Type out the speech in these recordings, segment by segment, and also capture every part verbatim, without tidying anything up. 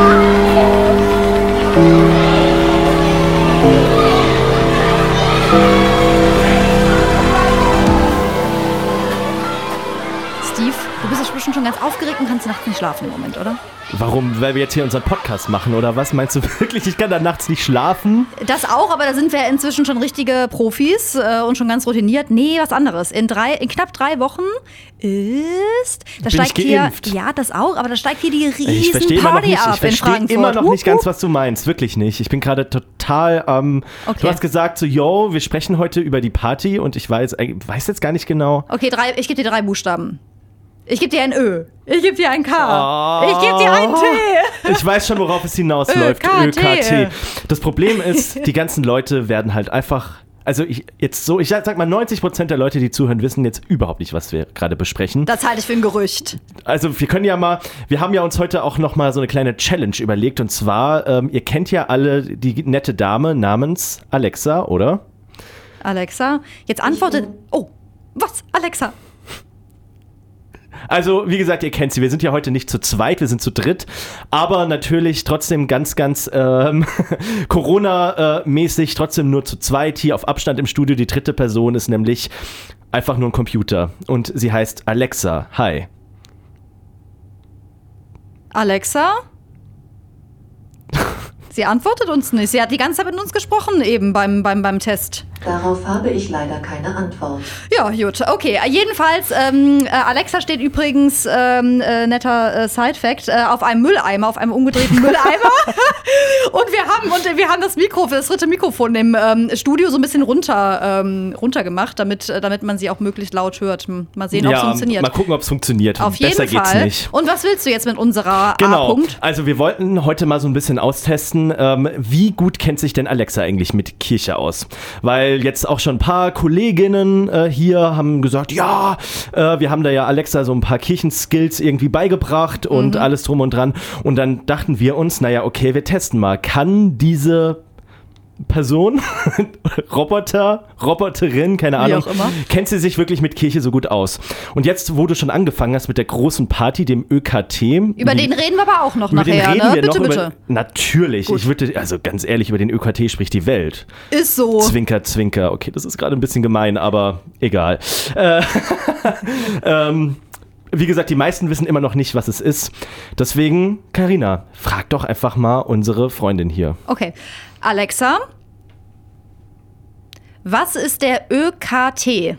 Schon ganz aufgeregt und kannst nachts nicht schlafen im Moment, oder? Warum? Weil wir jetzt hier unseren Podcast machen, oder was? Meinst du wirklich, ich kann da nachts nicht schlafen? Das auch, aber da sind wir inzwischen schon richtige Profis äh, und schon ganz routiniert. Nee, was anderes. In, drei, in knapp drei Wochen ist... Da Bin steigt ich geimpft? Hier, ja, das auch, aber da steigt hier die Ich riesen Party ab ich in Frankfurt. Ich verstehe immer noch Hup, nicht ganz, was du meinst. Wirklich nicht. Ich bin gerade total... Ähm, okay. Du hast gesagt so, yo, wir sprechen heute über die Party und ich weiß, weiß jetzt gar nicht genau. Okay, drei, ich gebe dir drei Buchstaben. Ich gebe dir ein Ö. Ich gebe dir ein K. Oh. Ich gebe dir ein T. Ich weiß schon, worauf es hinausläuft. Ö K T. Das Problem ist, die ganzen Leute werden halt einfach... Also ich jetzt so, ich sag mal, neunzig Prozent der Leute, die zuhören, wissen jetzt überhaupt nicht, was wir gerade besprechen. Das halte ich für ein Gerücht. Also wir können ja mal, wir haben ja uns heute auch noch mal so eine kleine Challenge überlegt. Und zwar, ähm, ihr kennt ja alle die nette Dame namens Alexa, oder? Alexa, jetzt antwortet... Oh, was? Alexa? Also, wie gesagt, ihr kennt sie. Wir sind ja heute nicht zu zweit, wir sind zu dritt. Aber natürlich trotzdem ganz, ganz ähm, Corona-mäßig, trotzdem nur zu zweit hier auf Abstand im Studio. Die dritte Person ist nämlich einfach nur ein Computer. Und sie heißt Alexa. Hi. Alexa? Sie antwortet uns nicht. Sie hat die ganze Zeit mit uns gesprochen eben beim, beim, beim Test. Darauf habe ich leider keine Antwort. Ja, gut. Okay, jedenfalls, ähm, Alexa steht übrigens, ähm, äh, netter äh, Side-Fact, äh, auf einem Mülleimer, auf einem umgedrehten Mülleimer. und wir haben und wir haben das Mikro, das dritte Mikrofon im ähm, Studio so ein bisschen runter, ähm, runter gemacht, damit, damit man sie auch möglichst laut hört. Mal sehen, ob es ja, funktioniert. Mal gucken, ob es funktioniert. Auf Besser jeden Fall. Geht's nicht. Und was willst du jetzt mit unserer Genau. A-Punkt? Also wir wollten heute mal so ein bisschen austesten, ähm, wie gut kennt sich denn Alexa eigentlich mit Kirche aus? Weil jetzt auch schon ein paar Kolleginnen äh, hier haben gesagt, ja, äh, wir haben da ja Alexa so ein paar Kirchenskills irgendwie beigebracht und mhm. alles drum und dran. Und dann dachten wir uns, naja, okay, wir testen mal. Kann diese Person, Roboter, Roboterin, keine Ahnung, Wie auch immer. kennt sie sich wirklich mit Kirche so gut aus? Und jetzt, wo du schon angefangen hast mit der großen Party, dem Ö K T. Über den reden wir aber auch noch über nachher, den reden ne? wir Bitte, noch bitte. Über, natürlich. Gut. Ich würde, also ganz ehrlich, über den Ö K T spricht die Welt. Ist so. Zwinker, zwinker. Okay, das ist gerade ein bisschen gemein, aber egal. Äh, ähm, wie gesagt, die meisten wissen immer noch nicht, was es ist. Deswegen, Carina, frag doch einfach mal unsere Freundin hier. Okay. Alexa, was ist der Ö K T?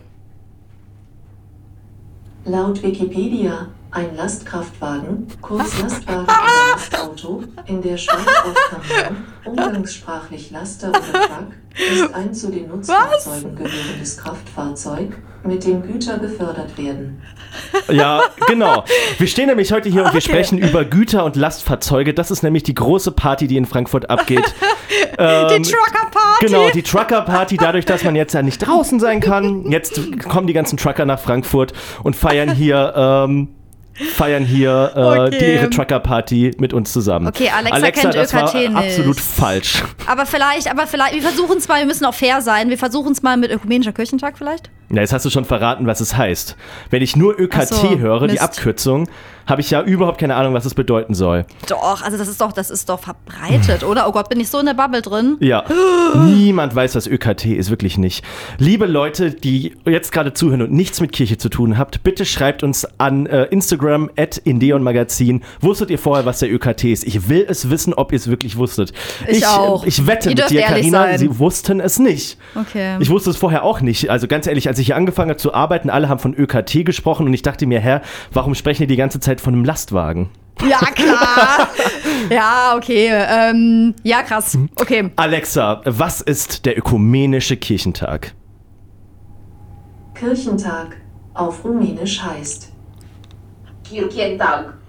Laut Wikipedia ein Lastkraftwagen, kurz Lastwagen oder Lastauto, in der Schweiz oft Kamion, umgangssprachlich Laster oder Truck, ist ein zu den Nutzfahrzeugen gehörendes Kraftfahrzeug, mit dem Güter befördert werden. Ja, genau. Wir stehen nämlich heute hier und wir Okay. sprechen über Güter- und Lastfahrzeuge. Das ist nämlich die große Party, die in Frankfurt abgeht. Die Trucker-Party. Genau, die Trucker-Party, dadurch, dass man jetzt ja nicht draußen sein kann. Jetzt kommen die ganzen Trucker nach Frankfurt und feiern hier, ähm, feiern hier äh, Okay. die, ihre Trucker-Party mit uns zusammen. Okay, Alexa, Alexa kennt das Ö K T war nicht. absolut falsch. Aber vielleicht, aber vielleicht, wir versuchen es mal, wir müssen auch fair sein. Wir versuchen es mal mit Ökumenischer Kirchentag vielleicht. Ja, jetzt hast du schon verraten, was es heißt. Wenn ich nur Ö K T Ach so, höre, die Mist. Abkürzung, habe ich ja überhaupt keine Ahnung, was es bedeuten soll. Doch, also das ist doch, das ist doch verbreitet, oder? Oh Gott, bin ich so in der Bubble drin? Ja, niemand weiß, was Ö K T ist, wirklich nicht. Liebe Leute, die jetzt gerade zuhören und nichts mit Kirche zu tun habt, bitte schreibt uns an äh, Instagram at indeonmagazin. Wusstet ihr vorher, was der Ö K T ist? Ich will es wissen, ob ihr es wirklich wusstet. Ich auch. Ich wette Ihr mit dürft dir, ehrlich Carina, sein. sie wussten es nicht. Okay. Ich wusste es vorher auch nicht. Also ganz ehrlich, als ich hier angefangen habe zu arbeiten, alle haben von Ö K T gesprochen und ich dachte mir, Herr, warum sprechen die die ganze Zeit von einem Lastwagen? Ja, klar. Ja, okay. Ähm, ja, krass. Okay. Alexa, was ist der ökumenische Kirchentag? Kirchentag auf Rumänisch heißt Kirchentag.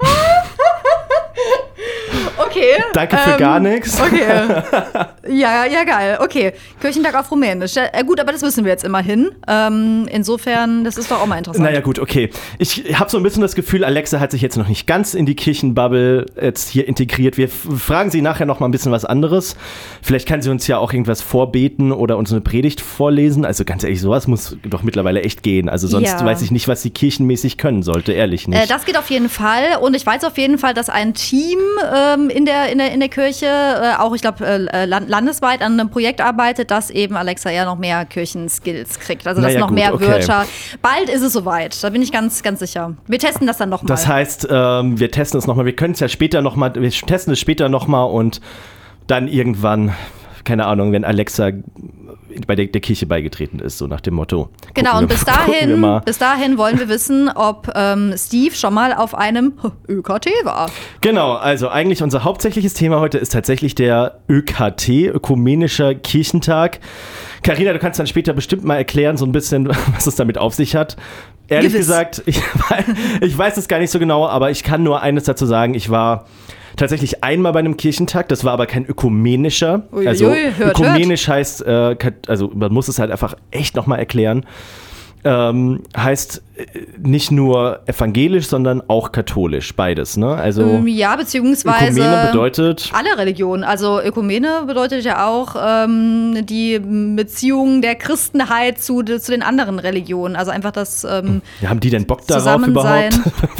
Okay. Danke für ähm, gar nichts. Okay. Ja, ja, geil. Okay. Kirchentag auf Rumänisch. Ja, äh, gut, aber das wissen wir jetzt immerhin. Ähm, insofern, das ist doch auch mal interessant. Naja gut, okay. Ich habe so ein bisschen das Gefühl, Alexa hat sich jetzt noch nicht ganz in die Kirchenbubble jetzt hier integriert. Wir f- fragen sie nachher noch mal ein bisschen was anderes. Vielleicht kann sie uns ja auch irgendwas vorbeten oder uns eine Predigt vorlesen. Also ganz ehrlich, sowas muss doch mittlerweile echt gehen. Also sonst Ja. weiß ich nicht, was sie kirchenmäßig können sollte, ehrlich nicht. Äh, das geht auf jeden Fall. Und ich weiß auf jeden Fall, dass ein Team ähm, in der, in der, in der Kirche, äh, auch ich glaube äh, landesweit an einem Projekt arbeitet, dass eben Alexa ja noch mehr Kirchenskills kriegt. Also dass naja, noch gut, mehr okay. Wörter. Bald ist es soweit, da bin ich ganz, ganz sicher. Wir testen das dann nochmal. Das heißt, ähm, wir testen es nochmal, wir können es ja später nochmal, wir testen es später nochmal und dann irgendwann, keine Ahnung, wenn Alexa bei der, der Kirche beigetreten ist, so nach dem Motto. Genau, und bis dahin, bis dahin wollen wir wissen, ob ähm, Steve schon mal auf einem Ö K T war. Genau, also eigentlich unser hauptsächliches Thema heute ist tatsächlich der Ö K T, Ökumenischer Kirchentag. Carina, du kannst dann später bestimmt mal erklären, so ein bisschen, was es damit auf sich hat. Ehrlich Gewiss. gesagt, ich, ich weiß es gar nicht so genau, aber ich kann nur eines dazu sagen, ich war tatsächlich einmal bei einem Kirchentag, das war aber kein ökumenischer. Uiuiui, also hört, ökumenisch hört. heißt, äh, also man muss es halt einfach echt nochmal erklären, ähm, heißt äh, nicht nur evangelisch, sondern auch katholisch, beides, ne? Also ähm, ja, beziehungsweise Ökumene bedeutet alle Religionen. Also Ökumene bedeutet ja auch ähm, die Beziehung der Christenheit zu, zu den anderen Religionen. Also einfach das ähm, ja, haben die denn Bock darauf Zusammensein.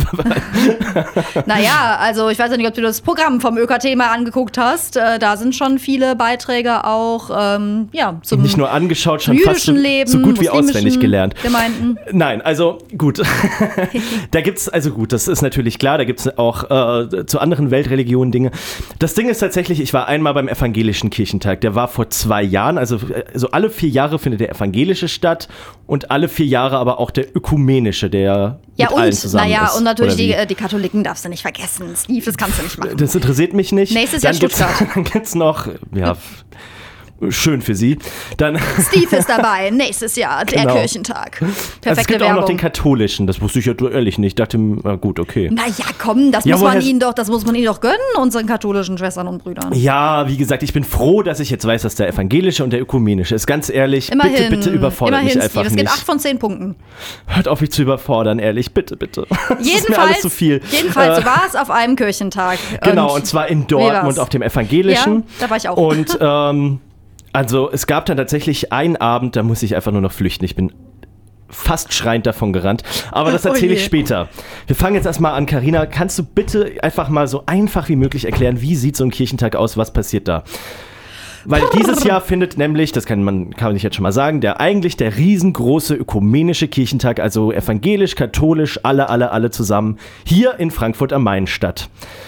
überhaupt? Naja, also ich weiß ja nicht, ob du das Programm vom Ö K T mal angeguckt hast. Äh, da sind schon viele Beiträge auch ähm, ja, zum nicht nur angeschaut, schon fast so, Leben, so gut wie auswendig gelernt. Gemeinden. Nein, also gut. Da gibt's, also gut, das ist natürlich klar, da gibt's auch äh, zu anderen Weltreligionen Dinge. Das Ding ist tatsächlich, ich war einmal beim evangelischen Kirchentag, der war vor zwei Jahren, also, also alle vier Jahre findet der evangelische statt und alle vier Jahre aber auch der ökumenische, der ja, mit allen und, zusammen naja, ist. und natürlich Oder die, die Katholiken darfst du nicht vergessen. Steve, das kannst du nicht machen. Das interessiert mich nicht. Nächstes Jahr dann gibt's, Stuttgart. Dann gibt's noch, ja, schön für sie. Dann Steve ist dabei, nächstes Jahr, der Genau. Kirchentag. Also Perfekte es gibt Werbung. auch noch den katholischen, das wusste ich ja ehrlich nicht. Ich dachte, na gut, okay. Naja, komm, das Ja, muss man woher- ihnen doch, das muss man ihnen doch gönnen, unseren katholischen Schwestern und Brüdern. Ja, wie gesagt, ich bin froh, dass ich jetzt weiß, dass der evangelische und der ökumenische ist. Ganz ehrlich, Immerhin, bitte, bitte überfordert immerhin, mich einfach Steve. Es gibt nicht. acht von zehn Punkten. Hört auf, mich zu überfordern, ehrlich, bitte, bitte. Das ist mir Jedenfalls, alles zu viel. jedenfalls Äh, war es auf einem Kirchentag. Genau, und zwar in Dortmund war's? auf dem evangelischen. Ja, da war ich auch. Und ähm, also es gab dann tatsächlich einen Abend, da muss ich einfach nur noch flüchten. Ich bin fast schreiend davon gerannt. Aber das Oh erzähle je. ich später. Wir fangen jetzt erstmal an. Carina, kannst du bitte einfach mal so einfach wie möglich erklären, wie sieht so ein Kirchentag aus, was passiert da? Weil dieses Jahr findet nämlich, das kann man, kann man nicht jetzt schon mal sagen, der eigentlich der riesengroße ökumenische Kirchentag, also evangelisch, katholisch, alle, alle, alle zusammen, hier in Frankfurt am Main statt.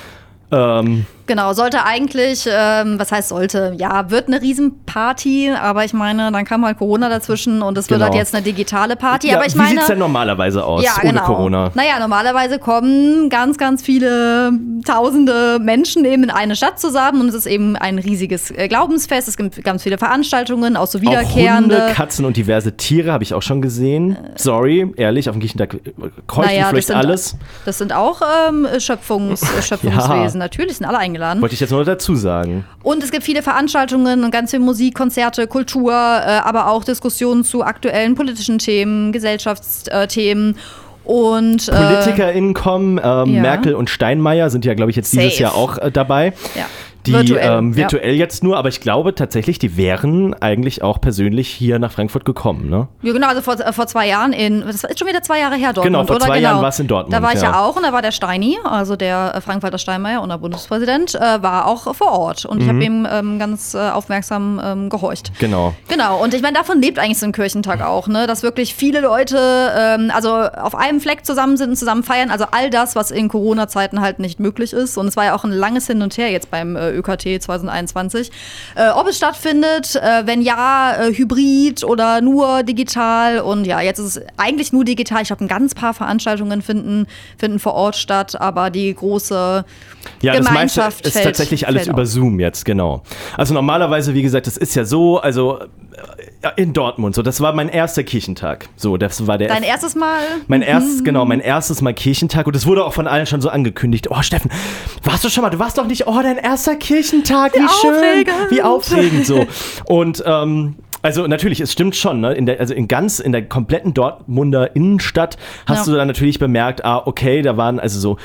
Ähm, Genau, sollte eigentlich, ähm, was heißt sollte, ja, wird eine Riesenparty, aber ich meine, dann kam halt Corona dazwischen und es wird Genau. halt jetzt eine digitale Party, ja, aber ich wie meine... sieht es denn normalerweise aus, Ja, ohne genau. Corona? Naja, normalerweise kommen ganz, ganz viele tausende Menschen eben in eine Stadt zusammen und es ist eben ein riesiges äh, Glaubensfest. Es gibt ganz viele Veranstaltungen, auch so Auch wiederkehrende. Hunde, Katzen und diverse Tiere habe ich auch schon gesehen. Sorry, ehrlich, auf dem Kirchentag kreucht Naja, vielleicht das sind, alles. Das sind auch ähm, Schöpfungs, Schöpfungswesen. Natürlich sind alle eingeladen. Wollte ich jetzt nur dazu sagen. Und es gibt viele Veranstaltungen und ganz viel Musik, Konzerte, Kultur, äh, aber auch Diskussionen zu aktuellen politischen Themen, Gesellschaftsthemen. Und, äh, PolitikerInnen kommen, ähm, ja. Merkel und Steinmeier sind ja, glaube ich, jetzt dieses Safe. Jahr auch äh, dabei. ja. Die Virtuell, ähm, ja. virtuell jetzt nur, aber ich glaube tatsächlich, die wären eigentlich auch persönlich hier nach Frankfurt gekommen, ne? Ja, genau, also vor, äh, vor zwei Jahren in, das ist schon wieder zwei Jahre her, Dortmund, Genau, vor oder? zwei genau. Jahren war's in Dortmund, Da war ich ja, ja. auch und da war der Steini, also der äh, Frank-Walter Steinmeier, unser Bundespräsident, äh, war auch vor Ort und ich habe ihm ähm, ganz äh, aufmerksam ähm, gehorcht. Genau. Genau, und ich meine, davon lebt eigentlich so ein Kirchentag auch, ne? Dass wirklich viele Leute ähm, also auf einem Fleck zusammen sind und zusammen feiern, also all das, was in Corona-Zeiten halt nicht möglich ist. Und es war ja auch ein langes Hin und Her jetzt beim äh, Ö K T zwanzig einundzwanzig. Äh, ob es stattfindet, äh, wenn ja, äh, hybrid oder nur digital. Und ja, jetzt ist es eigentlich nur digital. Ich glaube, ein ganz paar Veranstaltungen finden, finden vor Ort statt, aber die große Ja, das meiste Gemeinschaft ist fällt- tatsächlich alles fällt über auf. Zoom jetzt, genau. Also normalerweise, wie gesagt, das ist ja so, also äh, in Dortmund, so, das war mein erster Kirchentag. So, das war der Dein erstes Mal? Mein erstes, genau, mein erstes Mal Kirchentag und es wurde auch von allen schon so angekündigt. Oh, Steffen, warst du schon mal, du warst doch nicht, oh, dein erster Kirchentag, wie, Wie schön, aufregend. wie aufregend, so. Und, ähm, also natürlich, es stimmt schon, ne? In der, also in ganz, in der kompletten Dortmunder Innenstadt hast Ja. du dann natürlich bemerkt, ah, okay, da waren also so,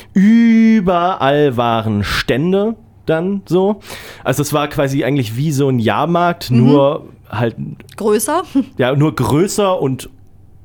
überall waren Stände dann so. Also es war quasi eigentlich wie so ein Jahrmarkt, Mhm. nur halt, Größer? ja, nur größer und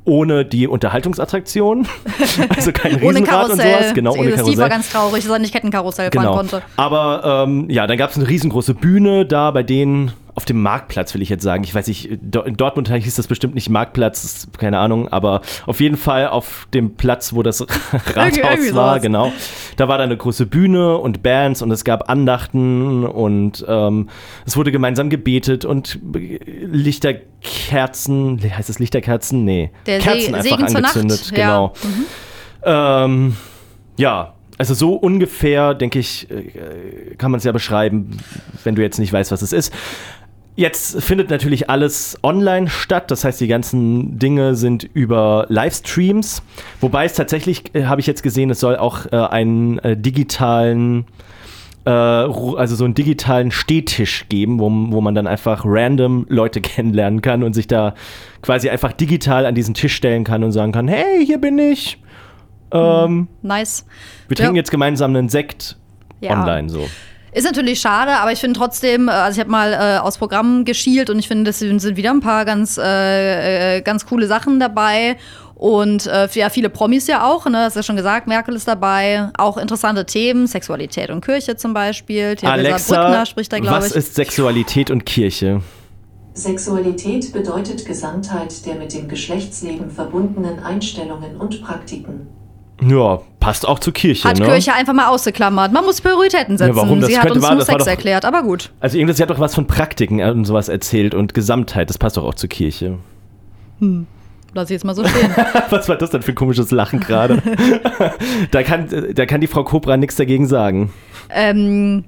ohne die Unterhaltungsattraktion. Also kein Ohne Riesenrad und Karussell. sowas. Genau, ohne Steve Karussell. war ganz traurig, dass er nicht Kettenkarussell Genau. fahren konnte. Aber ähm, ja, dann gab es eine riesengroße Bühne da bei denen auf dem Marktplatz, will ich jetzt sagen. Ich weiß nicht, in Dortmund hieß das bestimmt nicht Marktplatz, keine Ahnung, aber auf jeden Fall auf dem Platz, wo das Rathaus irgendwie war, sowas. genau. Da war da eine große Bühne und Bands und es gab Andachten und ähm, es wurde gemeinsam gebetet und Lichterkerzen, heißt es Lichterkerzen? Nee. Der Kerzen Se- einfach Segen zur angezündet, Nacht, genau. ja. Ähm, ja, also so ungefähr, denke ich, äh, kann man es ja beschreiben, wenn du jetzt nicht weißt, was es ist. Jetzt findet natürlich alles online statt, das heißt, die ganzen Dinge sind über Livestreams, wobei es tatsächlich, äh, habe ich jetzt gesehen, es soll auch äh, einen äh, digitalen, äh, also so einen digitalen Stehtisch geben, wo, wo man dann einfach random Leute kennenlernen kann und sich da quasi einfach digital an diesen Tisch stellen kann und sagen kann, hey, hier bin ich. Ähm, Nice. wir trinken Ja. jetzt gemeinsam einen Sekt Ja. online so. Ist natürlich schade, aber ich finde trotzdem, äh, also ich habe mal äh, aus Programmen geschielt und ich finde, es sind sind wieder ein paar ganz, äh, äh, ganz coole Sachen dabei. Und äh, ja, viele Promis ja auch, ne? Das ist ja schon gesagt, Merkel ist dabei. Auch interessante Themen, Sexualität und Kirche zum Beispiel. Theresa Brückner Alexa, spricht da, glaube was ich. ist Sexualität und Kirche? Sexualität bedeutet Gesamtheit der mit dem Geschlechtsleben verbundenen Einstellungen und Praktiken. Ja, passt auch zur Kirche, Hat ne? Kirche einfach mal ausgeklammert. Man muss Prioritäten setzen. Ja, warum? Das Sie hat könnte- uns war- nur das war Sex doch- erklärt, aber gut. Also irgendwas, sie hat doch was von Praktiken und sowas erzählt und Gesamtheit, das passt doch auch zur Kirche. Lass ich jetzt mal so stehen. Was war das denn für ein komisches Lachen gerade? da, kann, da kann die Frau Kobra nichts dagegen sagen. ähm,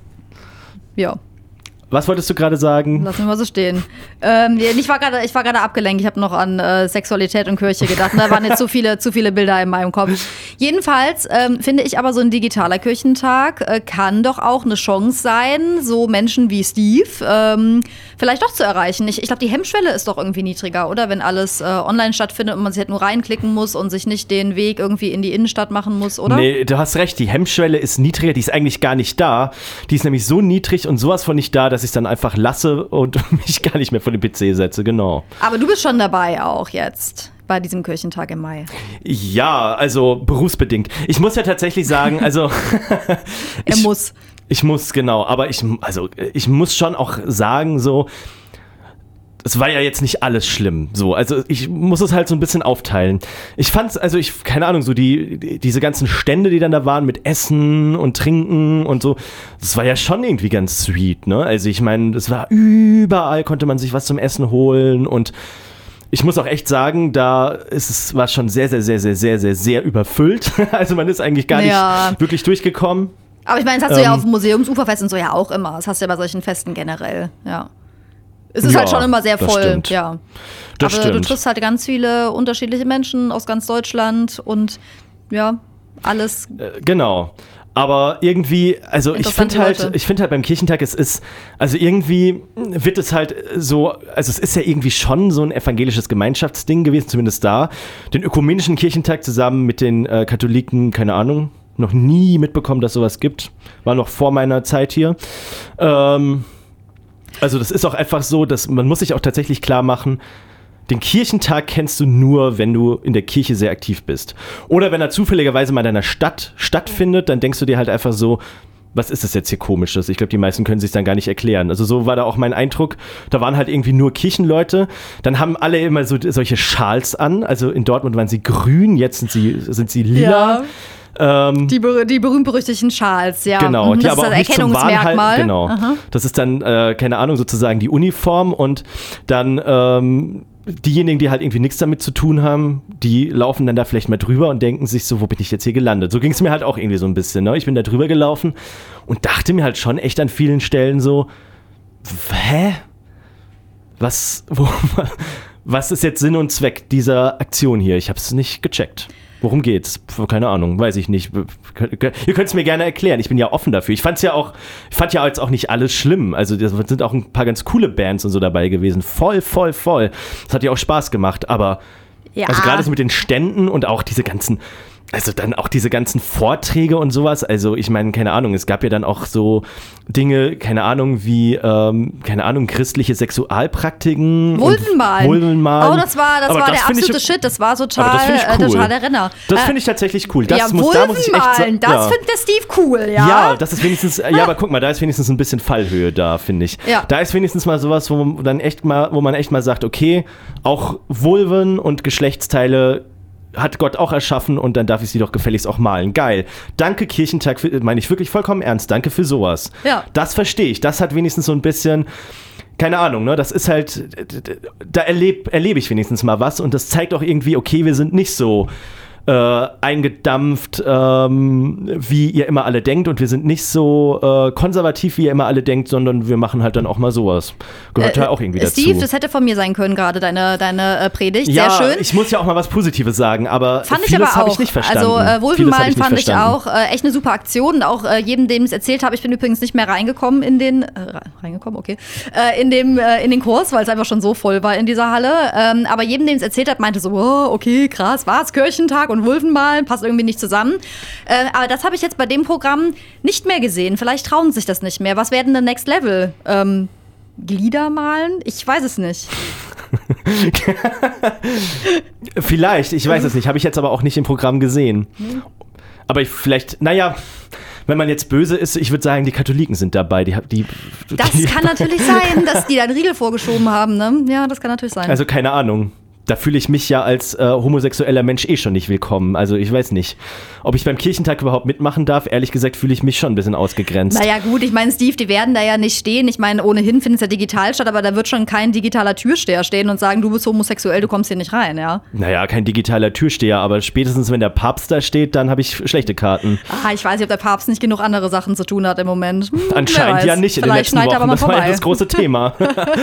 ja. Was wolltest du gerade sagen? Lass mich mal so stehen. Ähm, ich war gerade, ich war gerade abgelenkt. Ich habe noch an äh, Sexualität und Kirche gedacht. Und da waren jetzt zu viele, zu viele Bilder in meinem Kopf. Jedenfalls ähm, finde ich aber, so ein digitaler Kirchentag äh, kann doch auch eine Chance sein, so Menschen wie Steve ähm, vielleicht doch zu erreichen. Ich, ich glaube, die Hemmschwelle ist doch irgendwie niedriger, oder? Wenn alles äh, online stattfindet und man sich halt nur reinklicken muss und sich nicht den Weg irgendwie in die Innenstadt machen muss, oder? Nee, du hast recht, die Hemmschwelle ist niedriger, die ist eigentlich gar nicht da. Die ist nämlich so niedrig und sowas von nicht da, dass ich es dann einfach lasse und mich gar nicht mehr vor den P C setze, genau. Aber du bist schon dabei auch jetzt bei diesem Kirchentag im Mai. Ja, also berufsbedingt. Ich muss ja tatsächlich sagen, also Er ich, muss. Ich muss, genau, aber ich, also, ich muss schon auch sagen, so, es war ja jetzt nicht alles schlimm, so, also ich muss es halt so ein bisschen aufteilen. Ich fand's, also ich, keine Ahnung, so die, die diese ganzen Stände, die dann da waren mit Essen und Trinken und so, das war ja schon irgendwie ganz sweet, ne, also ich meine, es war überall, konnte man sich was zum Essen holen und ich muss auch echt sagen, da ist es, war schon sehr, sehr, sehr, sehr, sehr, sehr, sehr überfüllt, also man ist eigentlich gar Ja. nicht wirklich durchgekommen. Aber ich meine, das hast du ja Ähm, auf dem Museumsuferfest und so ja auch immer. Das hast du ja bei solchen Festen generell, ja. Es ist Ja, halt schon immer sehr das voll, stimmt. ja. Das Aber du stimmt. triffst halt ganz viele unterschiedliche Menschen aus ganz Deutschland und ja, alles. Äh, Genau. Aber irgendwie, also ich Interessante finde halt, Leute. ich finde halt beim Kirchentag, es ist, also irgendwie wird es halt so, also es ist ja irgendwie schon so ein evangelisches Gemeinschaftsding gewesen, zumindest da. Den ökumenischen Kirchentag zusammen mit den äh, Katholiken, keine Ahnung, noch nie mitbekommen, dass sowas gibt. War noch vor meiner Zeit hier. Ähm, also das ist auch einfach so, dass man muss sich auch tatsächlich klar machen, den Kirchentag kennst du nur, wenn du in der Kirche sehr aktiv bist. Oder wenn er zufälligerweise mal in deiner Stadt stattfindet, dann denkst du dir halt einfach so, was ist das jetzt hier Komisches? Ich glaube, die meisten können sich dann gar nicht erklären. Also so war da auch mein Eindruck. Da waren halt irgendwie nur Kirchenleute. Dann haben alle immer so solche Schals an. Also in Dortmund waren sie grün, jetzt sind sie, sind sie lila. Ähm, Die, ber- die berühmt-berüchtigten Schals, ja. Genau, Mhm, die das aber ist auch das nicht zum Erkennungsmerkmal. Warnhalten, genau. Aha. Das ist dann, äh, keine Ahnung, sozusagen die Uniform und dann ähm, diejenigen, die halt irgendwie nichts damit zu tun haben, die laufen dann da vielleicht mal drüber und denken sich so, wo bin ich jetzt hier gelandet? So ging es mir halt auch irgendwie so ein bisschen, ne? Ich bin da drüber gelaufen und dachte mir halt schon echt an vielen Stellen so, hä? Was, wo, was ist jetzt Sinn und Zweck dieser Aktion hier? Ich habe es nicht gecheckt. Worum geht's? Keine Ahnung, weiß ich nicht. Ihr könnt es mir gerne erklären. Ich bin ja offen dafür. Ich fand's ja auch, ich fand ja jetzt auch nicht alles schlimm. Also da sind auch ein paar ganz coole Bands und so dabei gewesen. Voll, voll, voll. Das hat ja auch Spaß gemacht. Aber Ja. also gerade so mit den Ständen und auch diese ganzen, Also dann auch diese ganzen Vorträge und sowas, also ich meine, keine Ahnung, es gab ja dann auch so Dinge, keine Ahnung, wie, ähm, keine Ahnung, christliche Sexualpraktiken. Vulvenmalen. Vulvenmalen. Oh, das war, das Aber war das der find absolute ich, Shit, das war total, aber das find ich cool. äh, total der Renner. Das äh, finde ich tatsächlich cool. Das ja, muss, da muss ich echt sagen. Das ja. findet der Steve cool, ja? Ja, das ist wenigstens, ja, aber guck mal, da ist wenigstens ein bisschen Fallhöhe da, finde ich. Ja. Da ist wenigstens mal sowas, wo man dann echt mal, wo man echt mal sagt, okay, auch Vulven und Geschlechtsteile hat Gott auch erschaffen und dann darf ich sie doch gefälligst auch malen. Geil. Danke Kirchentag, für, meine ich wirklich vollkommen ernst, danke für sowas. Ja. Das verstehe ich. Das hat wenigstens so ein bisschen, keine Ahnung, ne, das ist halt, da erlebe erleb ich wenigstens mal was und das zeigt auch irgendwie, okay, wir sind nicht so äh, eingedampft, ähm, wie ihr immer alle denkt und wir sind nicht so äh, konservativ, wie ihr immer alle denkt, sondern wir machen halt dann auch mal sowas. Gehört äh, ja auch irgendwie dazu. Steve, das hätte von mir sein können gerade, deine, deine äh, Predigt. Ja, sehr schön. Ich muss ja auch mal was Positives sagen, aber fand vieles habe ich nicht verstanden. Also äh, Vulvenmalen ich fand verstanden. ich auch äh, echt eine super Aktion. Und auch äh, jedem, dem ich es erzählt habe, ich bin übrigens nicht mehr reingekommen in den, äh, reingekommen, okay, äh, in, dem, äh, in den Kurs, weil es einfach schon so voll war in dieser Halle. Ähm, aber jedem, dem ich es erzählt habe, meinte so, oh, okay, krass, was, Kirchentag und Vulvenmalen, passt irgendwie nicht zusammen. Äh, aber das habe ich jetzt bei dem Programm nicht mehr gesehen. Vielleicht trauen sich das nicht mehr. Was wäre denn der Next Level? Ähm, Glieder malen? Ich weiß es nicht. Vielleicht, ich weiß es nicht. Habe ich jetzt aber auch nicht im Programm gesehen. Aber ich vielleicht, naja, wenn man jetzt böse ist, ich würde sagen, die Katholiken sind dabei. Die, die, das die, kann natürlich sein, dass die da einen Riegel vorgeschoben haben. Ne? Ja, das kann natürlich sein. Also keine Ahnung. Da fühle ich mich ja als äh, homosexueller Mensch eh schon nicht willkommen. Also ich weiß nicht, ob ich beim Kirchentag überhaupt mitmachen darf. Ehrlich gesagt fühle ich mich schon ein bisschen ausgegrenzt. Naja gut, ich meine, Steve, die werden da ja nicht stehen. Ich meine, ohnehin findet es ja digital statt, aber da wird schon kein digitaler Türsteher stehen und sagen, du bist homosexuell, du kommst hier nicht rein, ja? Naja, kein digitaler Türsteher, aber spätestens, wenn der Papst da steht, dann habe ich schlechte Karten. Ah, ich weiß nicht, ob der Papst nicht genug andere Sachen zu tun hat im Moment. Hm, Anscheinend ja nicht in den letzten Wochen. Aber mal das war vorbei. ja das große Thema.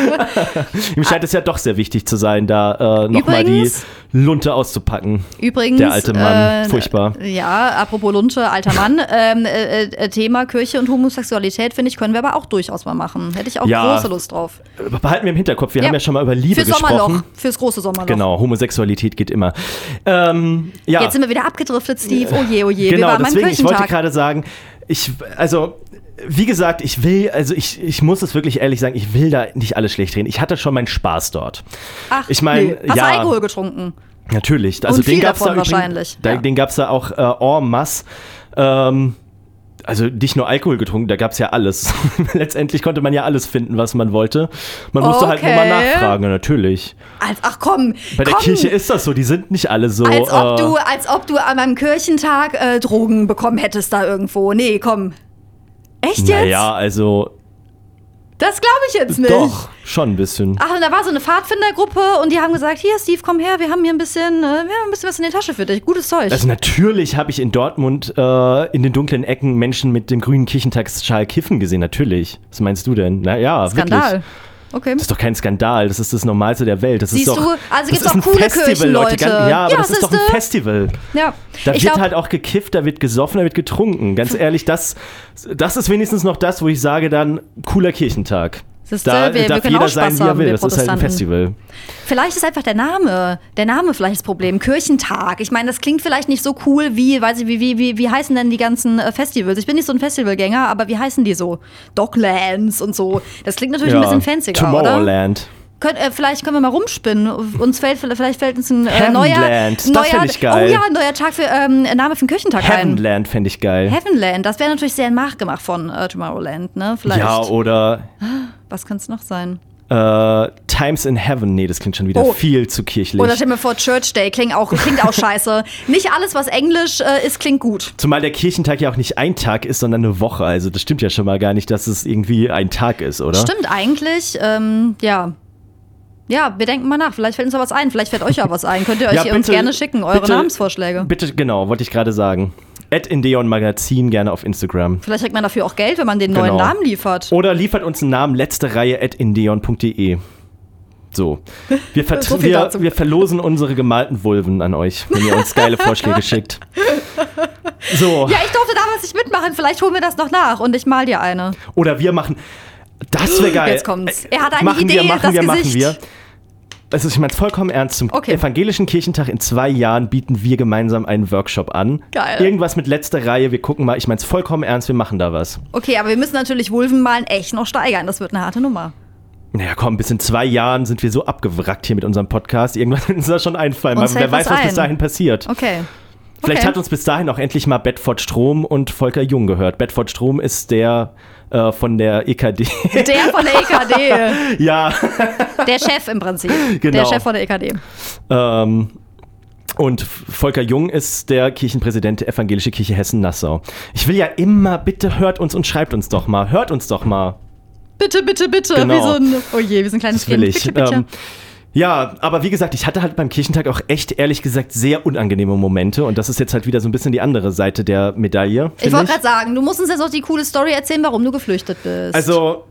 Ihm scheint es ja doch sehr wichtig zu sein, da äh, nochmal die Lunte auszupacken. Übrigens, der alte Mann, äh, furchtbar. Ja, apropos Lunte, alter Mann, ähm, äh, äh, Thema Kirche und Homosexualität, finde ich, können wir aber auch durchaus mal machen. Hätte ich auch ja, große Lust drauf. Behalten wir im Hinterkopf, wir ja. haben ja schon mal über Liebe Fürs gesprochen. Sommerloch, fürs große Sommerloch. Genau, Homosexualität geht immer. Ähm, ja. Jetzt sind wir wieder abgedriftet, Steve. Oh je, oh je. Genau, wir waren deswegen, beim ich wollte Kirchentag. gerade sagen, ich, also... Wie gesagt, ich will, also ich, ich muss es wirklich ehrlich sagen, ich will da nicht alles schlecht reden. Ich hatte schon meinen Spaß dort. Ach, ich mein, nee. Hast ja, du Alkohol getrunken? Natürlich. Also Und viel den gab's davon da übrigens, wahrscheinlich. Da, Ja. Den gab es da auch äh, en masse. Ähm, also nicht nur Alkohol getrunken, da gab es ja alles. Letztendlich konnte man ja alles finden, was man wollte. Man musste Okay. halt nur mal nachfragen, natürlich. Als, ach komm, Bei der komm. Kirche ist das so, die sind nicht alle so. Als ob, äh, du, als ob du an meinem Kirchentag äh, Drogen bekommen hättest da irgendwo. Nee, komm. Echt jetzt? Naja, also Das glaube ich jetzt nicht. doch, schon ein bisschen. Ach, und da war so eine Pfadfindergruppe und die haben gesagt, hier Steve, komm her, wir haben hier ein bisschen, äh, wir haben ein bisschen was in der Tasche für dich. Gutes Zeug. Also natürlich habe ich in Dortmund äh, in den dunklen Ecken Menschen mit dem grünen Kirchentagsschal kiffen gesehen, natürlich. Was meinst du denn? Na ja, Skandal. wirklich. Okay. Das ist doch kein Skandal, das ist das Normalste der Welt. Das Siehst ist doch, du, also das gibt's ist auch ein coole Festival, Kirchenleute. Leute. Ganz, ja, aber Ja, das ist doch ein siehste? Festival. Ja. Da Ich wird glaub- halt auch gekifft, da wird gesoffen, da wird getrunken. Ganz ehrlich, das, das ist wenigstens noch das, wo ich sage dann, cooler Kirchentag. Siehste, Da wir- wir darf können jeder auch sein, Spaß wie er haben, will. wir Das ist halt ein Protestanten. Festival. Vielleicht ist einfach der Name, der Name vielleicht das Problem. Kirchentag. Ich meine, das klingt vielleicht nicht so cool wie, weiß ich, wie, wie, wie, wie heißen denn die ganzen äh, Festivals? Ich bin nicht so ein Festivalgänger, aber wie heißen die so? Docklands und so. Das klingt natürlich ein bisschen fancier, oder? Tomorrowland. Könnt, äh, vielleicht können wir mal rumspinnen. Uns fällt, vielleicht fällt uns ein äh, neuer, Heavenland, das neuer, find ich geil. Oh ja, ein neuer Tag für ähm, Name für den Kirchentag ein. Heavenland fände ich geil. Heavenland, das wäre natürlich sehr nachgemacht von äh, Tomorrowland, ne? Vielleicht. Ja, oder Was könnte es noch sein? äh, Times in Heaven. Nee, das klingt schon wieder Oh. viel zu kirchlich. Oder stell mir vor, Church Day klingt auch, klingt auch scheiße. Nicht alles, was Englisch äh, ist, klingt gut. Zumal der Kirchentag ja auch nicht ein Tag ist, sondern eine Woche. Also das stimmt ja schon mal gar nicht, dass es irgendwie ein Tag ist, oder? Stimmt eigentlich, ähm, ja. Ja, wir denken mal nach. Vielleicht fällt uns da was ein. Vielleicht fällt euch ja was ein. Könnt ihr euch Ja, ihr uns bitte- gerne schicken, eure bitte- Namensvorschläge. Bitte, genau, wollte ich gerade sagen. At Indeon Magazin, gerne auf Instagram. Vielleicht kriegt man dafür auch Geld, wenn man den Genau. neuen Namen liefert. Oder liefert uns einen Namen, letzte Reihe at indeon punkt de. So. Wir, vert- So viel wir, dazu. wir verlosen unsere gemalten Vulven an euch, wenn ihr uns geile Vorschläge schickt. So. Ja, ich durfte damals nicht mitmachen. Vielleicht holen wir das noch nach und ich mal dir eine. Oder wir machen. Das wäre geil. Jetzt kommt's. Er hat eine machen Idee, wir, machen das wir, Gesicht. machen wir. also ich meine es vollkommen ernst, zum Okay. evangelischen Kirchentag in zwei Jahren bieten wir gemeinsam einen Workshop an. Geil. Irgendwas mit letzter Reihe, wir gucken mal, ich meine es vollkommen ernst, wir machen da was. Okay, aber wir müssen natürlich Wulvenmalen echt noch steigern. Das wird eine harte Nummer. Naja, komm, bis in zwei Jahren sind wir so abgewrackt hier mit unserem Podcast. Irgendwann wird uns das schon einfallen. Uns Wer fällt weiß, was was bis ein. dahin passiert. Okay. Vielleicht okay. hat uns bis dahin auch endlich mal Bedford Strom und Volker Jung gehört. Bedford Strom ist der äh, von der E K D. Der von der E K D. Ja. Der Chef im Prinzip. Genau. Der Chef von der E K D. ähm, und Volker Jung ist der Kirchenpräsident der Evangelische Kirche Hessen-Nassau. Ich will ja immer, bitte hört uns und schreibt uns doch mal. Hört uns doch mal. Bitte, bitte, bitte. Genau. Wie so ein, oh je, wie so ein kleines Das will Kind. ich. Bitte, bitte. Ähm, ja, aber wie gesagt, ich hatte halt beim Kirchentag auch echt, ehrlich gesagt, sehr unangenehme Momente. Und das ist jetzt halt wieder so ein bisschen die andere Seite der Medaille. Ich wollte gerade sagen, du musst uns jetzt noch die coole Story erzählen, warum du geflüchtet bist. Also,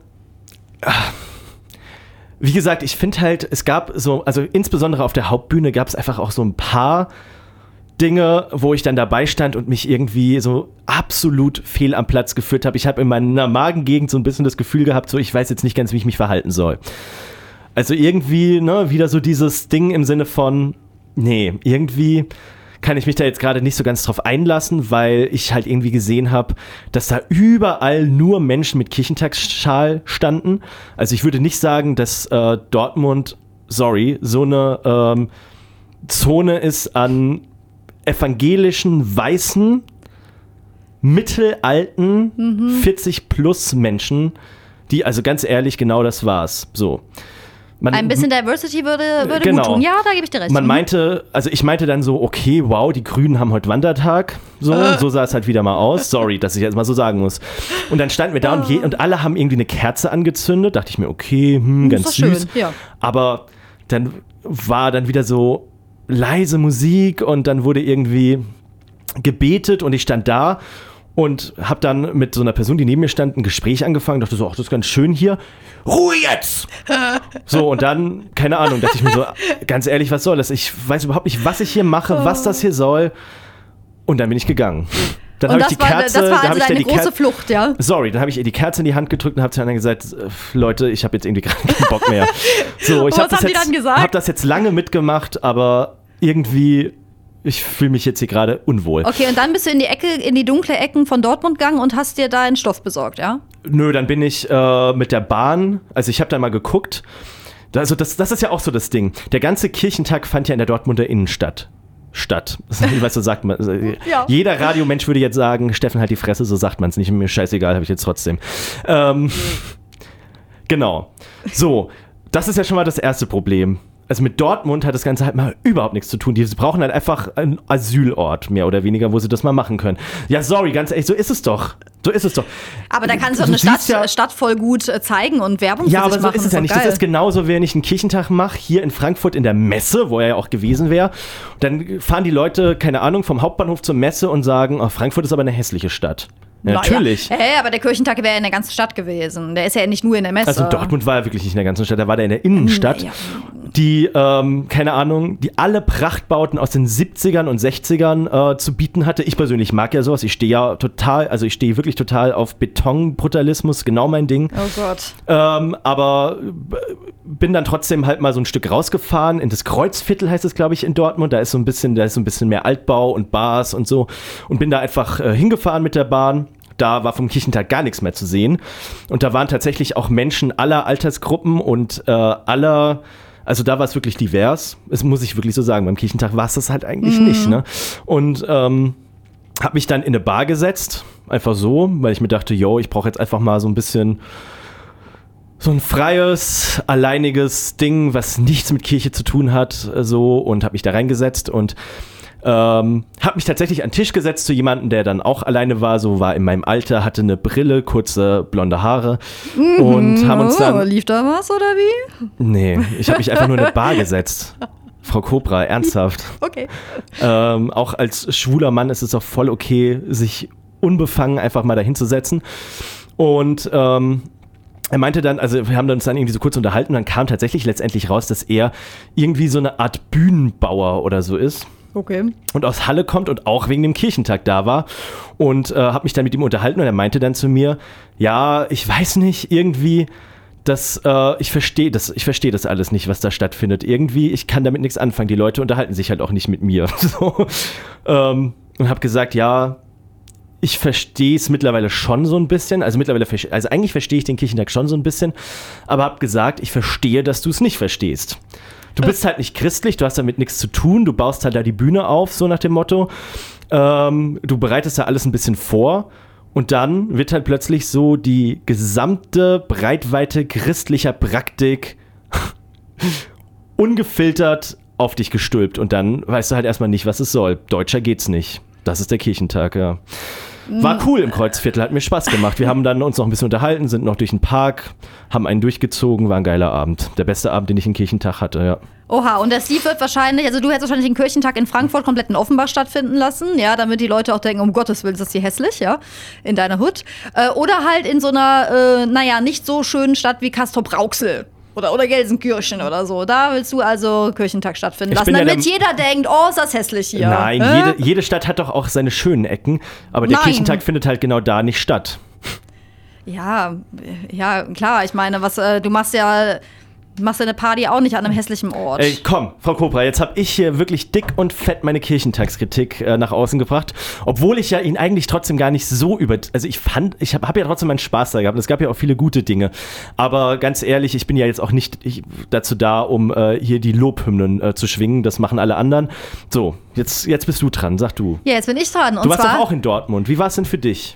wie gesagt, ich finde halt, es gab so, also insbesondere auf der Hauptbühne gab es einfach auch so ein paar Dinge, wo ich dann dabei stand und mich irgendwie so absolut fehl am Platz gefühlt habe. Ich habe in meiner Magengegend so ein bisschen das Gefühl gehabt, so ich weiß jetzt nicht ganz, wie ich mich verhalten soll. Also irgendwie, ne, wieder so dieses Ding im Sinne von, nee, irgendwie kann ich mich da jetzt gerade nicht so ganz drauf einlassen, weil ich halt irgendwie gesehen habe, dass da überall nur Menschen mit Kirchentagsschal standen. Also ich würde nicht sagen, dass äh, Dortmund, sorry, so eine ähm, Zone ist an evangelischen, weißen, mittelalten, mhm. vierzig plus Menschen, die, also ganz ehrlich, genau das war's. So. Man, Ein bisschen Diversity würde, würde genau. gut tun. Ja, da gebe ich dir recht. Man meinte, also ich meinte dann so, okay, wow, die Grünen haben heute Wandertag. So, äh. so sah es halt wieder mal aus. Sorry, dass ich jetzt mal so sagen muss. Und dann standen wir da und, je, und alle haben irgendwie eine Kerze angezündet. Dachte ich mir, okay, hm, ganz das süß. Schön, ja. Aber dann war dann wieder so leise Musik und dann wurde irgendwie gebetet und ich stand da und habe dann mit so einer Person, die neben mir stand, ein Gespräch angefangen. Dachte so, ach, das ist ganz schön hier. Ruhe jetzt! So, und dann, keine Ahnung, dachte ich mir so, ganz ehrlich, was soll das? Ich weiß überhaupt nicht, was ich hier mache, was das hier soll. Und dann bin ich gegangen. Dann habe ich die war, Kerze. das war also da deine ich die große Ker- Flucht, ja? Sorry, dann habe ich ihr die Kerze in die Hand gedrückt und habe zu dann gesagt, Leute, ich habe jetzt irgendwie gerade keinen Bock mehr. So, ich Was habe das, haben die jetzt- dann gesagt? hab das jetzt lange mitgemacht, aber irgendwie, ich fühle mich jetzt hier gerade unwohl. Okay, und dann bist du in die Ecke, in die dunkle Ecken von Dortmund gegangen und hast dir da einen Stoff besorgt, ja? Nö, dann bin ich äh, mit der Bahn, also ich habe da mal geguckt, also das, das ist ja auch so das Ding. Der ganze Kirchentag fand ja in der Dortmunder Innenstadt statt. Weißt du, sagt man. Also, Ja. Jeder Radiomensch würde jetzt sagen, Steffen, halt die Fresse, so sagt man es nicht. Mir scheißegal, habe ich jetzt trotzdem. Ähm, genau. So, das ist ja schon mal das erste Problem. Also mit Dortmund hat das Ganze halt mal überhaupt nichts zu tun. Die brauchen halt einfach einen Asylort, mehr oder weniger, wo sie das mal machen können. Ja, sorry, ganz ehrlich, so ist es doch. So ist es doch. Aber da kannst du, Du eine Stadt, siehst ja- Stadt voll gut äh, zeigen und Werbung Ja, für aber sich so machen. ist es ja doch nicht. geil. Das ist genauso, wenn ich einen Kirchentag mache, hier in Frankfurt in der Messe, wo er ja auch gewesen wäre. Dann fahren die Leute, keine Ahnung, vom Hauptbahnhof zur Messe und sagen, oh, Frankfurt ist aber eine hässliche Stadt. Ja, Naja. natürlich. Hey, aber der Kirchentag wäre ja in der ganzen Stadt gewesen. Der ist ja nicht nur in der Messe. Also Dortmund war ja wirklich nicht in der ganzen Stadt, da war der in der Innenstadt, Ja. die, ähm, keine Ahnung, die alle Prachtbauten aus den siebzigern und sechzigern äh, zu bieten hatte. Ich persönlich mag ja sowas, ich stehe ja total, also ich stehe wirklich total auf Betonbrutalismus, genau mein Ding. Oh Gott. Ähm, aber b- bin dann trotzdem halt mal so ein Stück rausgefahren in das Kreuzviertel, heißt es, glaube ich, in Dortmund. Da ist so ein bisschen, da ist so ein bisschen mehr Altbau und Bars und so. Und bin da einfach äh, hingefahren mit der Bahn. Da war vom Kirchentag gar nichts mehr zu sehen. Und da waren tatsächlich auch Menschen aller Altersgruppen und äh, aller, also da war es wirklich divers. Das muss ich wirklich so sagen. Beim Kirchentag war es das halt eigentlich Mhm. nicht. Ne? Und ähm, habe mich dann in eine Bar gesetzt, einfach so, weil ich mir dachte, yo, ich brauche jetzt einfach mal so ein bisschen so ein freies, alleiniges Ding, was nichts mit Kirche zu tun hat, so, und habe mich da reingesetzt und ähm, habe mich tatsächlich an den Tisch gesetzt zu jemandem, der dann auch alleine war, so war in meinem Alter, hatte eine Brille, kurze blonde Haare und haben uns Oh, dann... lief da was oder wie? Nee, ich habe mich einfach nur in eine Bar gesetzt. Frau Kobra, ernsthaft. Okay. Ähm, auch als schwuler Mann ist es auch voll okay, sich unbefangen einfach mal dahin zu setzen. Und ähm, er meinte dann, also wir haben uns dann irgendwie so kurz unterhalten und dann kam tatsächlich letztendlich raus, dass er irgendwie so eine Art Bühnenbauer oder so ist. Okay. Und aus Halle kommt und auch wegen dem Kirchentag da war und äh, habe mich dann mit ihm unterhalten und er meinte dann zu mir, ja, ich weiß nicht, irgendwie, das, äh, ich verstehe das, ich verstehe das alles nicht, was da stattfindet. Irgendwie, ich kann damit nichts anfangen. Die Leute unterhalten sich halt auch nicht mit mir. So, ähm, und habe gesagt, ja, ich verstehe es mittlerweile schon so ein bisschen. Also mittlerweile, also eigentlich verstehe ich den Kirchentag schon so ein bisschen, aber habe gesagt, ich verstehe, dass du es nicht verstehst. Du bist halt nicht christlich, du hast damit nichts zu tun, du baust halt da die Bühne auf, so nach dem Motto. Ähm, du bereitest da alles ein bisschen vor und dann wird halt plötzlich so die gesamte Breitweite christlicher Praktik ungefiltert auf dich gestülpt und dann weißt du halt erstmal nicht, was es soll. Deutscher geht's nicht. Das ist der Kirchentag, ja. War cool im Kreuzviertel, hat mir Spaß gemacht. Wir haben dann uns noch ein bisschen unterhalten, sind noch durch den Park, haben einen durchgezogen, war ein geiler Abend. Der beste Abend, den ich in Kirchentag hatte, ja. Oha, und der Steve wird wahrscheinlich, also du hättest wahrscheinlich den Kirchentag in Frankfurt komplett in Offenbach stattfinden lassen, ja, damit die Leute auch denken, um Gottes Willen, ist das hier hässlich, ja, in deiner Hut. Äh, oder halt in so einer, äh, naja, nicht so schönen Stadt wie Castrop-Rauxel. Oder, oder Gelsenkirchen oder so. Da willst du also Kirchentag stattfinden lassen, ja damit jeder denkt, oh, ist das hässlich hier. Nein, äh? jede, jede Stadt hat doch auch seine schönen Ecken, aber der Nein. Kirchentag findet halt genau da nicht statt. Ja, ja, klar, ich meine, was, äh, du machst ja... Du machst deine Party auch nicht an einem hässlichen Ort. Ey, komm, Frau Kobra, jetzt habe ich hier wirklich dick und fett meine Kirchentagskritik äh, nach außen gebracht, obwohl ich ja ihn eigentlich trotzdem gar nicht so über... Also ich fand, ich habe hab ja trotzdem meinen Spaß da gehabt. Es gab ja auch viele gute Dinge. Aber ganz ehrlich, ich bin ja jetzt auch nicht ich, dazu da, um äh, hier die Lobhymnen äh, zu schwingen. Das machen alle anderen. So, jetzt, jetzt bist du dran, sag du. Ja, jetzt bin ich dran. Und du warst zwar, doch auch in Dortmund. Wie war es denn für dich?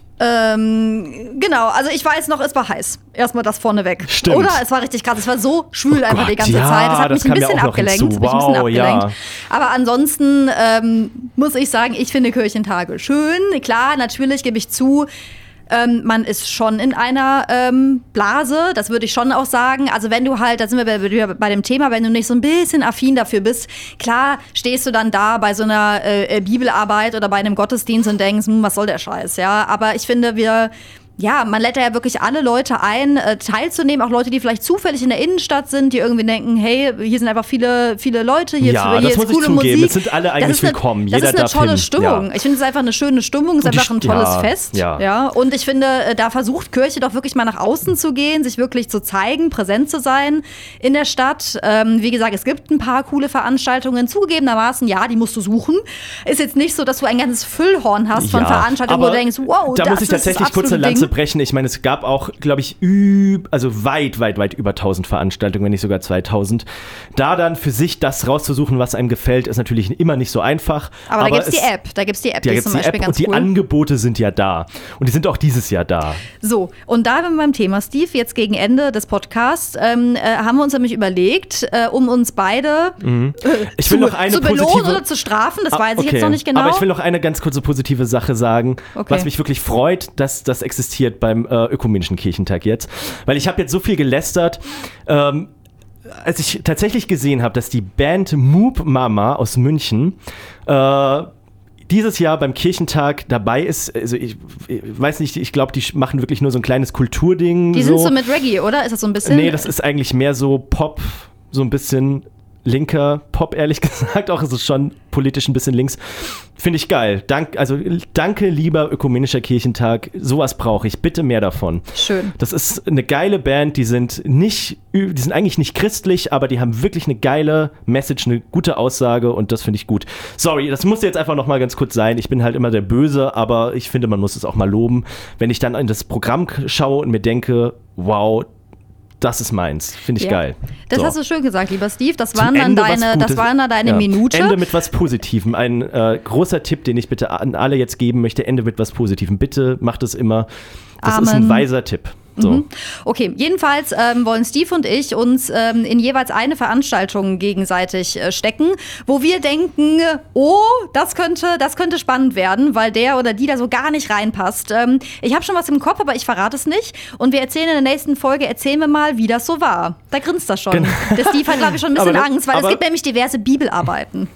Ähm, genau, also ich weiß noch, es war heiß. Erstmal das vorneweg. Stimmt. Oder es war richtig krass, es war so schwül Oh einfach Gott, die ganze ja, Zeit. Das hat das mich ein kam ja bisschen auch noch abgelenkt. hinzu. Mich ein bisschen Wow, abgelenkt. ja. Aber ansonsten ähm, muss ich sagen, ich finde Kirchentage schön. Klar, natürlich gebe ich zu, Ähm, man ist schon in einer ähm, Blase, das würde ich schon auch sagen. Also wenn du halt, da sind wir bei, bei dem Thema, wenn du nicht so ein bisschen affin dafür bist, klar stehst du dann da bei so einer äh, Bibelarbeit oder bei einem Gottesdienst und denkst, hm, was soll der Scheiß, ja. Aber ich finde, wir ja, man lädt da ja wirklich alle Leute ein, äh, teilzunehmen, auch Leute, die vielleicht zufällig in der Innenstadt sind, die irgendwie denken, hey, hier sind einfach viele, viele Leute, hier, ja, hier das ist muss coole ich zugeben. Musik. Es sind alle eigentlich das ist eine, willkommen. Das Jeder ist eine darf tolle hin. Stimmung. Ja. Ich finde, es ist einfach eine schöne Stimmung, es ist Und die einfach ein St- tolles ja, Fest. ja. Ja. Und ich finde, äh, da versucht Kirche doch wirklich mal nach außen zu gehen, sich wirklich zu zeigen, präsent zu sein in der Stadt. Ähm, wie gesagt, es gibt ein paar coole Veranstaltungen, zugegebenermaßen, ja, die musst du suchen. Ist jetzt nicht so, dass du ein ganzes Füllhorn hast von Ja, Veranstaltungen, wo du denkst, wow, da das muss ich ist das tatsächlich kurz eine absolute Lanze Ding. brechen. Ich meine, es gab auch, glaube ich, üb, also weit, weit, weit über tausend Veranstaltungen, wenn nicht sogar zweitausend. Da dann für sich das rauszusuchen, was einem gefällt, ist natürlich immer nicht so einfach. Aber, aber da gibt's es, die App, da gibt's die App, Da die ist gibt's zum die Beispiel App ganz und die cool. Angebote sind ja da. Und die sind auch dieses Jahr da. So, und da sind wir beim Thema, Steve, jetzt gegen Ende des Podcasts, ähm, äh, haben wir uns nämlich überlegt, äh, um uns beide Mhm. Ich äh, will zu, noch eine zu belohnen positive oder zu strafen, das Ah, weiß ich okay. jetzt noch nicht genau. Aber ich will noch eine ganz kurze positive Sache sagen, Okay. was mich wirklich freut, dass das existiert beim äh, Ökumenischen Kirchentag jetzt. Weil ich habe jetzt so viel gelästert, ähm, als ich tatsächlich gesehen habe, dass die Band Moop Mama aus München äh, dieses Jahr beim Kirchentag dabei ist. Also ich, ich weiß nicht, ich glaube, die machen wirklich nur so ein kleines Kulturding. Die so. sind so mit Reggae, oder? Ist das so ein bisschen? Nee, das ist eigentlich mehr so Pop, so ein bisschen linker Pop, ehrlich gesagt. Auch ist es schon politisch ein bisschen links. Finde ich geil. Dank, also danke, lieber Ökumenischer Kirchentag. Sowas brauche ich. Bitte mehr davon. Schön. Das ist eine geile Band. Die sind nicht, die sind eigentlich nicht christlich, aber die haben wirklich eine geile Message, eine gute Aussage und das finde ich gut. Sorry, das muss jetzt einfach noch mal ganz kurz sein. Ich bin halt immer der Böse, aber ich finde, man muss es auch mal loben. Wenn ich dann in das Programm schaue und mir denke, wow, das ist meins. Finde ich Ja. geil. Das So. hast du schön gesagt, lieber Steve. Das Zum waren dann Ende was deine, das Gutes. waren dann deine Ja. Minute. Ende mit was Positivem. Ein äh, großer Tipp, den ich bitte an alle jetzt geben möchte. Ende mit was Positivem. Bitte macht es immer. Das ist ein Amen. weiser Tipp. So. Mhm. Okay, jedenfalls ähm, wollen Steve und ich uns ähm, in jeweils eine Veranstaltung gegenseitig äh, stecken, wo wir denken, oh, das könnte, das könnte spannend werden, weil der oder die da so gar nicht reinpasst. Ähm, ich habe schon was im Kopf, aber ich verrate es nicht. Und wir erzählen in der nächsten Folge, erzählen wir mal, wie das so war. Da grinst er schon. Genau. Der Steve hat, glaube ich, schon ein bisschen Aber das- Angst, weil es aber- gibt nämlich diverse Bibelarbeiten.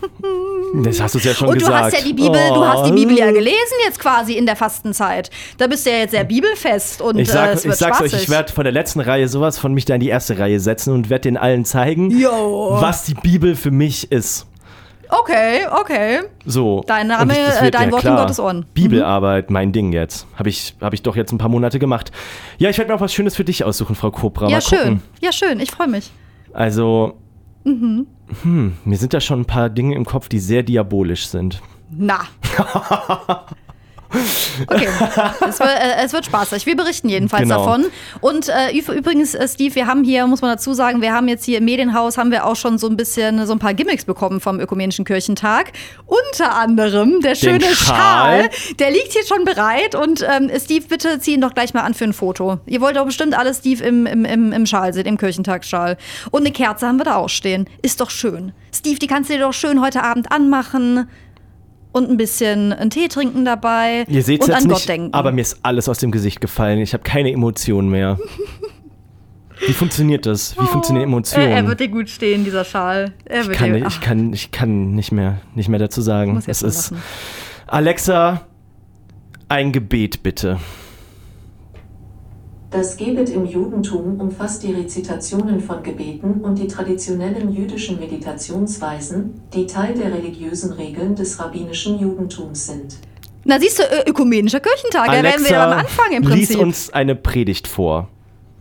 Das hast du ja schon Und du gesagt. hast ja die Bibel, Oh. du hast die Bibel ja gelesen jetzt quasi in der Fastenzeit. Da bist du ja jetzt sehr bibelfest und Ich, sag, äh, es wird ich sag's spaßig. euch, ich werde von der letzten Reihe sowas von mich da in die erste Reihe setzen und werde den allen zeigen, Jo. was die Bibel für mich ist. Okay, okay. So. Dein Name, Und ich- das äh, wird dein ja Wort in klar. Gottes Ohren. Bibelarbeit, mein Ding jetzt. Habe ich, hab ich doch jetzt ein paar Monate gemacht. Ja, ich werde mir auch was Schönes für dich aussuchen, Frau Kobra. Ja, Mal gucken. schön. Ja, schön. Ich freue mich. Also, hm, mir sind da schon ein paar Dinge im Kopf, die sehr diabolisch sind. Na. Okay, es wird, äh, es wird spaßig. Wir berichten jedenfalls Genau. davon. Und äh, üb- übrigens, äh, Steve, wir haben hier, muss man dazu sagen, wir haben jetzt hier im Medienhaus, haben wir auch schon so ein bisschen, so ein paar Gimmicks bekommen vom Ökumenischen Kirchentag. Unter anderem der schöne Schal. Schal. Der liegt hier schon bereit. Und ähm, Steve, bitte zieh ihn doch gleich mal an für ein Foto. Ihr wollt doch bestimmt alle Steve im, im, im, im Schal sehen, im Kirchentagsschal. Und eine Kerze haben wir da auch stehen. Ist doch schön. Steve, die kannst du dir doch schön heute Abend anmachen. Und ein bisschen einen Tee trinken dabei. Ihr seht es und jetzt an nicht, Gott denken. aber mir ist alles aus dem Gesicht gefallen. Ich habe keine Emotionen mehr. Wie funktioniert das? Wie funktionieren Emotionen? Er, er wird dir gut stehen, dieser Schal. Er ich, wird kann, dir, nicht- ich, kann, ich kann nicht mehr, nicht mehr dazu sagen. muss jetzt Es ist lachen. Alexa, ein Gebet bitte. Das Gebet im Judentum umfasst die Rezitationen von Gebeten und die traditionellen jüdischen Meditationsweisen, die Teil der religiösen Regeln des rabbinischen Judentums sind. Na siehst du, Ö- ökumenischer Kirchentag. Da wären wir am Anfang im lies Prinzip. uns eine Predigt vor.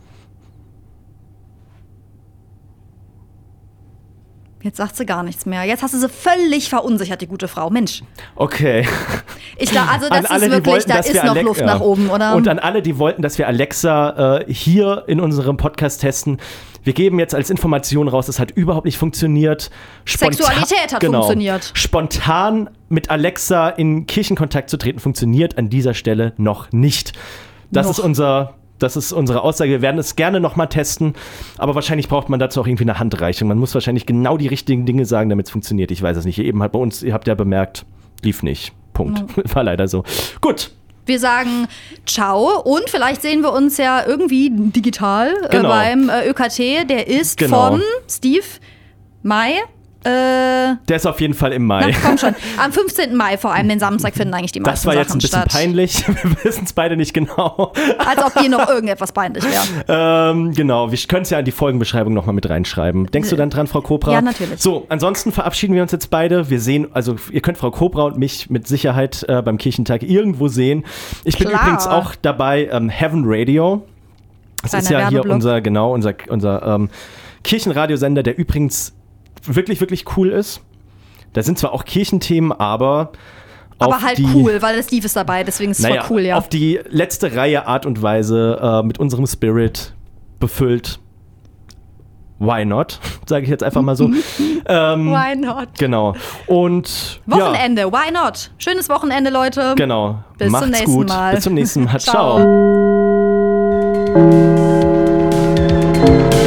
Jetzt sagt sie gar nichts mehr. Jetzt hast du sie völlig verunsichert, die gute Frau. Mensch. Okay. Ich da, also An das alle, ist die wirklich, wollten, da dass ist wir noch Alex- Luft ja. nach oben, oder? Und an alle, die wollten, dass wir Alexa äh, hier in unserem Podcast testen. Wir geben jetzt als Information raus, es hat überhaupt nicht funktioniert. Spontan- Sexualität hat genau, funktioniert. Spontan mit Alexa in Kirchenkontakt zu treten, funktioniert an dieser Stelle noch nicht. Das Noch. ist unser... Das ist unsere Aussage. Wir werden es gerne nochmal testen, aber wahrscheinlich braucht man dazu auch irgendwie eine Handreichung. Man muss wahrscheinlich genau die richtigen Dinge sagen, damit es funktioniert. Ich weiß es nicht. Ihr eben halt bei uns, ihr habt ja bemerkt, lief nicht. Punkt. War leider so. Gut. Wir sagen Ciao und vielleicht sehen wir uns ja irgendwie digital Genau. äh, beim äh, Ö K T. Der ist Genau. vom Steve Mai. Äh, Der ist auf jeden Fall im Mai. na, komm schon. Am fünfzehnten Mai vor allem, den Samstag, finden eigentlich die meisten Das war jetzt ein Sachen bisschen statt. peinlich. Wir wissen es beide nicht genau. Als ob dir noch irgendetwas peinlich wäre. ähm, genau, wir können es ja in die Folgenbeschreibung nochmal mit reinschreiben. Denkst du dann dran, Frau Kobra? Ja, natürlich. So, ansonsten verabschieden wir uns jetzt beide. Wir sehen, also ihr könnt Frau Kobra und mich mit Sicherheit äh, beim Kirchentag irgendwo sehen. Ich bin Klar. übrigens auch dabei, ähm, Heaven Radio. Das ist Kleiner ja hier Werbeblock. unser, genau, unser, unser ähm, Kirchenradiosender, der übrigens wirklich, wirklich cool ist. Da sind zwar auch Kirchenthemen, aber Aber auf halt die, cool, weil der Steve ist dabei, deswegen ist es naja, voll cool, ja. auf die letzte Reihe Art und Weise äh, mit unserem Spirit befüllt. Why not? Sage ich jetzt einfach mal so. ähm, Why not? Genau. Und Wochenende, why not? Schönes Wochenende, Leute. Ja, genau. Bis zum Macht's nächsten gut. Mal. Bis zum nächsten Mal. Ciao. Ciao.